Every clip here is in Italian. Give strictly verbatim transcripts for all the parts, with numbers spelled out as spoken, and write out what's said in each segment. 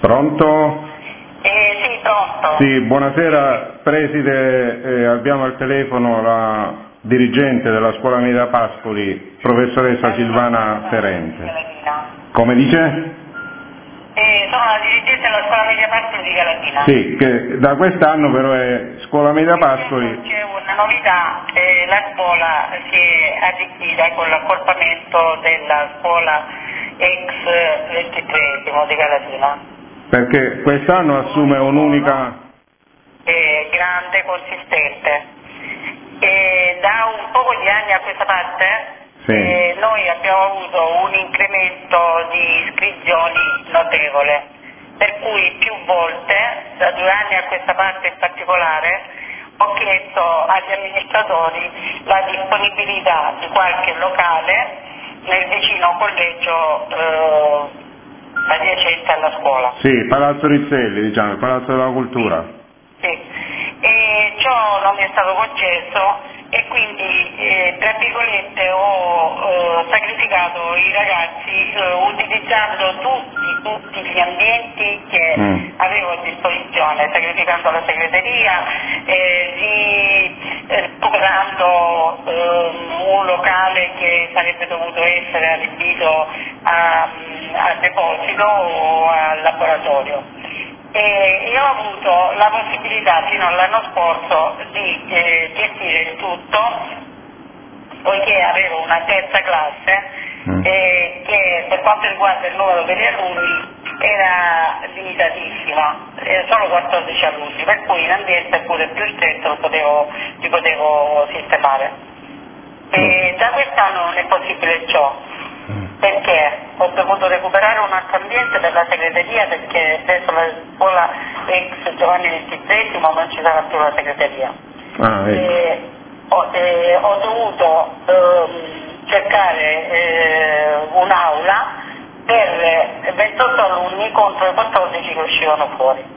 Pronto? Eh, sì, pronto. Sì, buonasera preside, eh, abbiamo al telefono la dirigente della scuola media Pascoli, professoressa Silvana Ferente. Come dice? Eh, sono la dirigente della scuola media Pascoli di Galatina. Sì, che da quest'anno però è scuola media Pascoli. C'è una novità, eh, la scuola si è arricchita con l'accorpamento della scuola ex ventitreesimo di Galatina. Perché quest'anno assume un'unica... Eh, grande, consistente. E da un poco di anni a questa parte sì. eh, noi abbiamo avuto un incremento di iscrizioni notevole, per cui più volte, da due anni a questa parte in particolare, ho chiesto agli amministratori la disponibilità di qualche locale nel vicino collegio eh, adiacente alla scuola. Sì, Palazzo Rizzelli, diciamo, il Palazzo della Cultura. Sì, e ciò non mi è stato concesso e quindi, eh, tra virgolette, ho eh, sacrificato i ragazzi eh, utilizzando tutti, tutti gli ambienti che mm. avevo a disposizione, sacrificando la segreteria, eh, di, eh, recuperando eh, un locale che sarebbe dovuto essere adibito a, a deposito o al laboratorio. E io ho avuto la possibilità fino all'anno scorso di eh, gestire il tutto, poiché avevo una terza classe mm. eh, che per quanto riguarda il numero degli alunni era limitatissima, eh, solo quattordici alunni, per cui in ambiente pure più stretto lo potevo, li potevo sistemare. E da quest'anno non è possibile ciò. Perché ho dovuto recuperare un altro ambiente per la segreteria, perché presso la scuola ex Giovanni ventitreesimo non ci sarà più la segreteria. Ah, ecco. e ho, e ho dovuto ehm, cercare eh, un'aula per ventotto alunni contro i quattordici che uscivano fuori.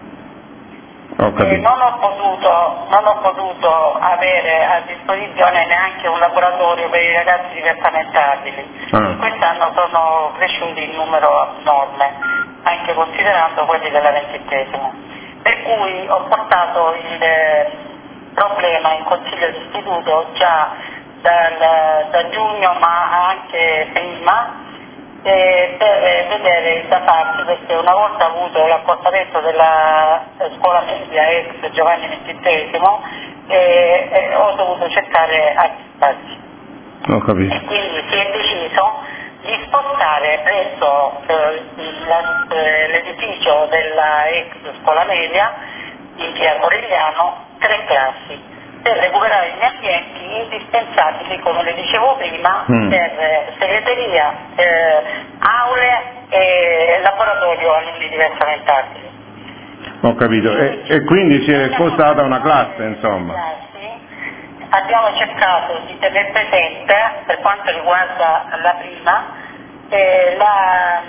E non ho potuto, non ho potuto avere a disposizione neanche un laboratorio per i ragazzi diversamente abili. Ah. Quest'anno sono cresciuti in numero enorme, anche considerando quelli della ventitreesimo. Per cui ho portato il problema in consiglio d'istituto già dal, da giugno, ma anche prima, Eh, per vedere da farsi, perché una volta avuto l'accorpamento della scuola media ex Giovanni ventitreesimo eh, eh, ho dovuto cercare altri spazi. Ho capito. E quindi si è deciso di spostare presso eh, la, eh, l'edificio della ex scuola media in via Corigliano tre classi, per recuperare gli ambienti indispensabili, come le dicevo prima, mm. per segreteria, eh, aule e laboratorio alunni diversamente abili. Ho capito, e, e quindi si è spostata una classe, insomma. Classi, abbiamo cercato di tenere presente, per quanto riguarda la prima, eh, la,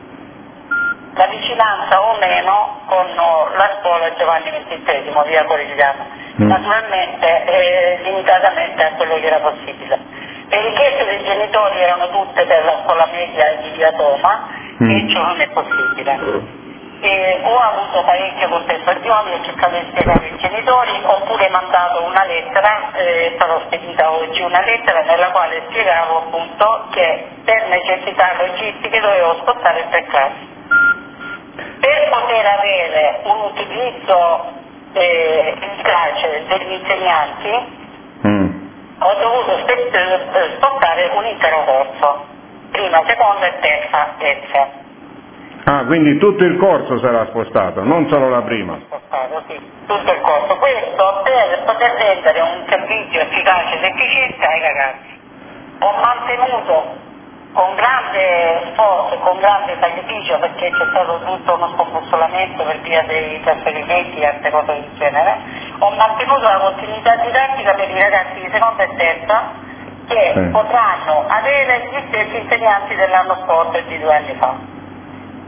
la vicinanza o meno con la scuola Giovanni ventitreesimo, via Corigliano. Mm. Naturalmente eh, limitatamente a quello che era possibile. Le richieste dei genitori erano tutte per la scuola media di via Toma mm. e ciò non è possibile. E ho avuto parecchie contestazioni, ho cercato di spiegare ai genitori, oppure mandato una lettera, eh, è stata spedita oggi una lettera nella quale spiegavo appunto che per necessità logistiche dovevo spostare tre classi. Per poter avere un utilizzo Eh, efficace degli insegnanti mm. ho dovuto spostare un intero corso, prima, seconda e terza terza. Ah, quindi tutto il corso sarà spostato, non solo la prima? Spostato, sì, tutto il corso, questo per poter rendere un servizio efficace ed efficiente ai ragazzi. Ho mantenuto con grande sforzo e con grande sacrificio, perché c'è stato tutto uno scombussolamento per via dei trasferimenti e altre cose del genere, ho mantenuto la continuità didattica per i ragazzi di seconda e terza che sì. potranno avere gli stessi insegnanti dell'anno scorso e di due anni fa.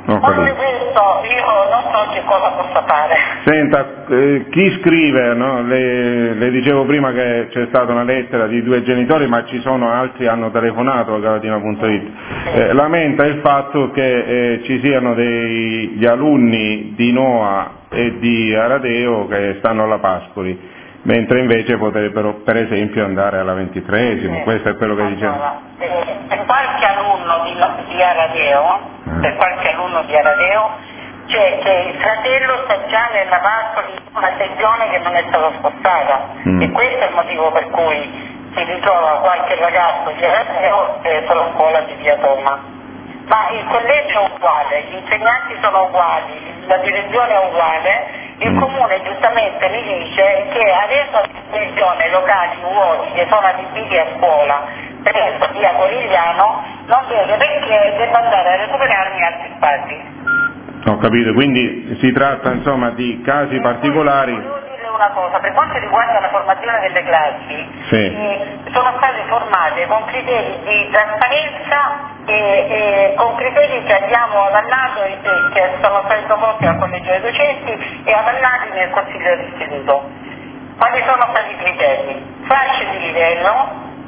Oltre questo io non so che cosa possa fare. Senta, eh, chi scrive, no? le, le dicevo prima che c'è stata una lettera di due genitori, ma ci sono altri hanno telefonato a Galatina punto it, eh, lamenta il fatto che eh, ci siano degli alunni di Noa e di Aradeo che stanno alla Pascoli, mentre invece potrebbero per esempio andare alla ventitreesimo, sì. Questo è quello che diceva. Allora, eh, per qualche alunno di, di Aradeo, eh. per qualche alunno di Aradeo, c'è che il fratello sta già nella Pascoli in una sezione che non è stata spostata, mm. e questo è il motivo per cui si ritrova qualche ragazzo di Aradeo presso la scuola di Via Toma. Ma il collegio è uguale, gli insegnanti sono uguali, la direzione è uguale, il comune giustamente mi dice che avendo a disposizione locali vuoti che sono adibiti a scuola presso via Corigliano non vede perché debba andare a recuperarmi altri spazi. Ho capito, quindi si tratta insomma di casi e particolari. Volevo dire una cosa, per quanto riguarda la formazione delle classi, sì. eh, sono state formate con criteri di trasparenza e, e con criteri che abbiamo avallato e che sono stati proposti al collegio dei docenti e avallati nel consiglio d'istituto. Quali sono stati i criteri? Fasce di livello,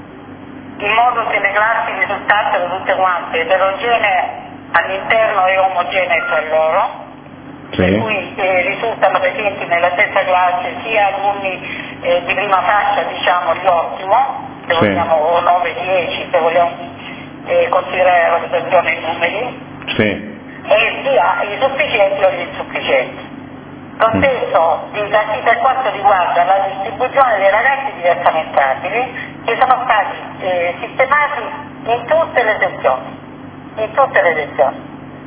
in modo che le classi risultassero tutte quante eterogenee all'interno e omogenee tra loro, sì. Per cui eh, risultano presenti nella stessa classe sia alunni eh, di prima fascia, diciamo l'ottimo, se sì. vogliamo, o nove dieci, se vogliamo eh, considerare la situazione in numeri, sì. e sia i sufficienti o gli insufficienti. Lo stesso mm. per quanto riguarda la distribuzione dei ragazzi diversamente abili, che sono stati eh, sistemati in tutte le sezioni. in tutte le lezioni,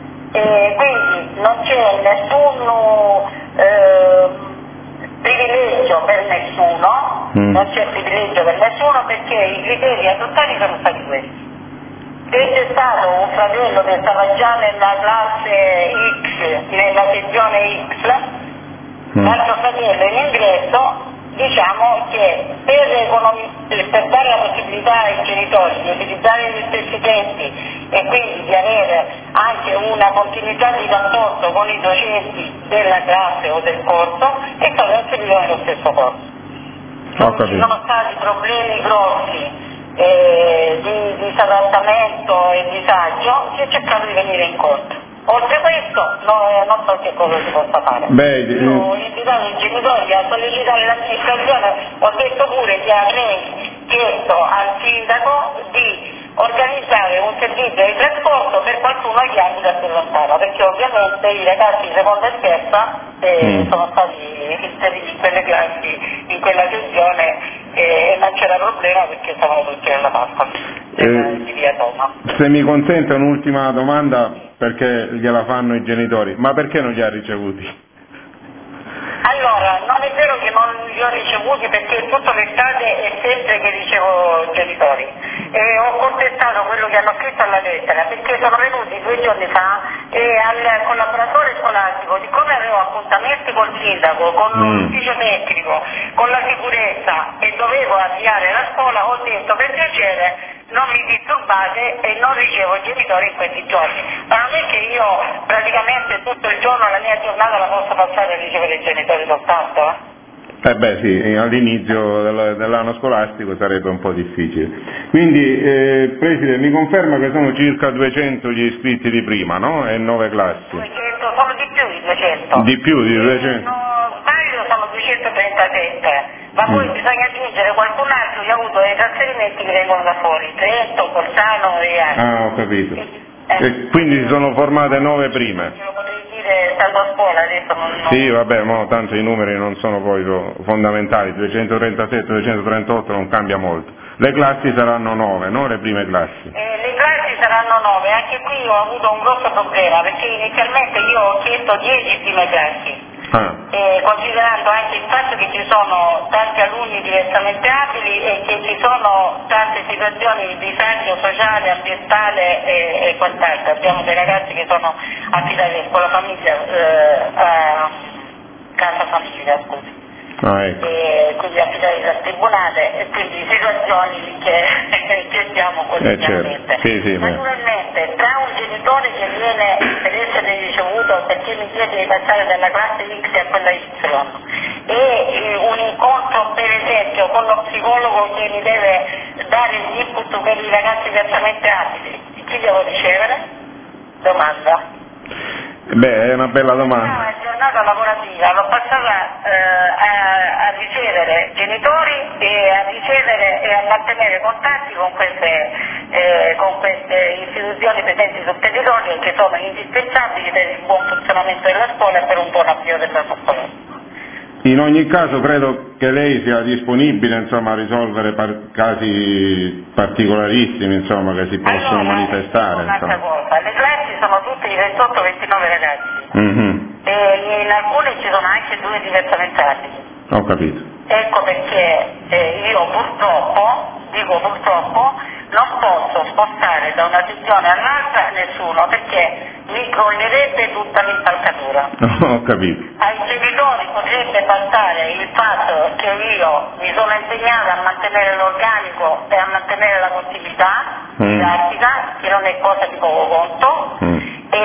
e quindi non c'è nessun eh, privilegio per nessuno, mm. non c'è privilegio per nessuno perché i criteri adottati sono stati questi. Se c'è stato un fratello che stava già nella classe X, nella sezione X, mm. l'altro fratello in ingresso, diciamo che per, per dare la possibilità ai genitori di utilizzare gli stessi tempi e quindi di avere anche una continuità di rapporto con i docenti della classe o del corso, è stato inserito nello stesso corso. Non ci sono stati problemi grossi eh, di disadattamento e disagio, si è cercato di venire incontro. Oltre a questo no, non so che cosa si possa fare. Beh, io ho invitato i genitori a sollecitare l'amministrazione, ho detto pure che avrei chiesto al sindaco di organizzare un servizio di trasporto per qualcuno che abita più lontano, perché ovviamente i ragazzi di seconda e terza eh, mm. sono stati inseriti in quelle classi, in quella sezione eh, e non c'era problema perché stavano tutti nella Pasqua eh, di Via Toma. Se mi consente un'ultima domanda, perché gliela fanno i genitori, ma perché non li ha ricevuti? Allora, non è vero che non li ho ricevuti perché tutta l'estate è sempre che ricevo genitori e ho contestato quello che hanno scritto alla lettera perché sono venuti due giorni fa e al collaboratore scolastico, siccome avevo appuntamenti col sindaco, con mm. l'ufficio tecnico, con la sicurezza e dovevo avviare la scuola, ho detto per piacere non mi disturbate e non ricevo genitori in questi giorni, ma non è che io praticamente tutto il giorno, la mia giornata la posso passare a ricevere i genitori soltanto, eh? Eh beh sì, all'inizio del, dell'anno scolastico sarebbe un po' difficile. Quindi, eh, Preside, mi conferma che sono circa duecento gli iscritti di prima, no? E nove classi. duecento, sono di più di duecento. Di più di duecento? No, sbaglio sono duecentotrentasette, ma poi mm. bisogna aggiungere qualcun altro che ha avuto dei trasferimenti che vengono da fuori, Trento, Bolzano e altri. Ah, ho capito. Eh, e quindi si sono formate nove prime. Stando a scuola adesso non, non... Sì, vabbè, mo, tanto i numeri non sono poi fondamentali, duecentotrentasette, duecentotrentotto non cambia molto. Le classi saranno nove, no? Le prime classi? Eh, le classi saranno nove, anche qui ho avuto un grosso problema perché inizialmente io ho chiesto dieci prime classi. Ah. Eh, considerando anche il fatto che ci sono tanti alunni diversamente abili e che ci sono tante situazioni di disagio sociale, ambientale e, e quant'altro. Abbiamo dei ragazzi che sono affidati a scuola famiglia, eh, a casa famiglia, scusi. Ah, ecco. E quindi affidati dal tribunale e quindi situazioni che gestiamo quotidianamente. Eh, certo. Sì, sì, naturalmente tra un genitore che viene per essere chiedo perché mi chiede di passare dalla classe X a quella Y e eh, un incontro per esempio con lo psicologo che mi deve dare l'input per i ragazzi diversamente abili, chi devo ricevere? Domanda. Beh, è una bella domanda. No, è giornata lavorativa, l'ho passata eh, a, a ricevere genitori e a ricevere e a mantenere contatti con queste, eh, con queste istituzioni presenti sul territorio che sono indispensabili per il buon funzionamento della scuola e per un buon avvio della scuola. In ogni caso credo che lei sia disponibile insomma, a risolvere par- casi particolarissimi insomma, che si possono allora, manifestare. Un'altra cosa, le classi sono tutte di ventotto ventinove ragazzi Mm-hmm. e in alcune ci sono anche due diversamente abili. Ho capito. Ecco perché eh, io purtroppo, dico purtroppo, non posso spostare da una sezione all'altra nessuno perché mi crollerebbe tutta l'impalcatura. Ho capito. Ai genitori potrebbe bastare il fatto che io mi sono impegnata a mantenere l'organico e a mantenere la continuità mm. didattica, che non è cosa di poco conto, mm. e,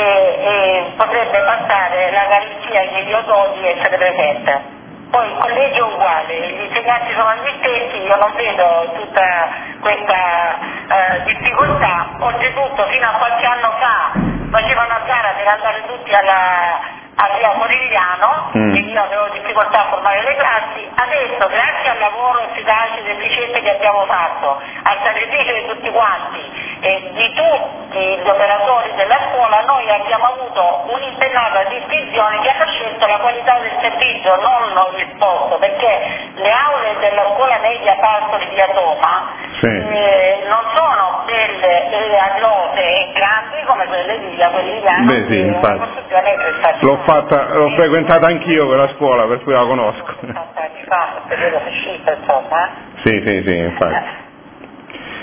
e potrebbe bastare la garanzia che io do di essere presente. Poi il collegio è uguale, gli insegnanti sono gli stessi, io non vedo tutta questa eh, difficoltà, oltretutto fino a qualche anno fa facevano a gara per andare tutti alla, a via Morigliano, mm. e io avevo difficoltà a formare le classi, adesso grazie al lavoro efficace del liceo che abbiamo fatto, al sacrificio di tutti quanti e di tutti gli operatori della scuola, noi abbiamo avuto un'impennata di iscrizioni che hanno scelto la qualità del servizio, non il posto, perché le aule della scuola media Pascoli di Atoma sì. eh, non sono belle e aglose e grandi come quelle di via Querigliano. Beh sì, infatti. L'ho fatta, l'ho frequentata anch'io quella scuola, per cui la conosco. Anni fa, periodo uscito, insomma. Sì, sì, sì, infatti.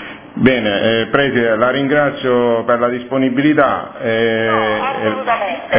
Bene, eh, Preside, la ringrazio per la disponibilità. Eh, no, assolutamente.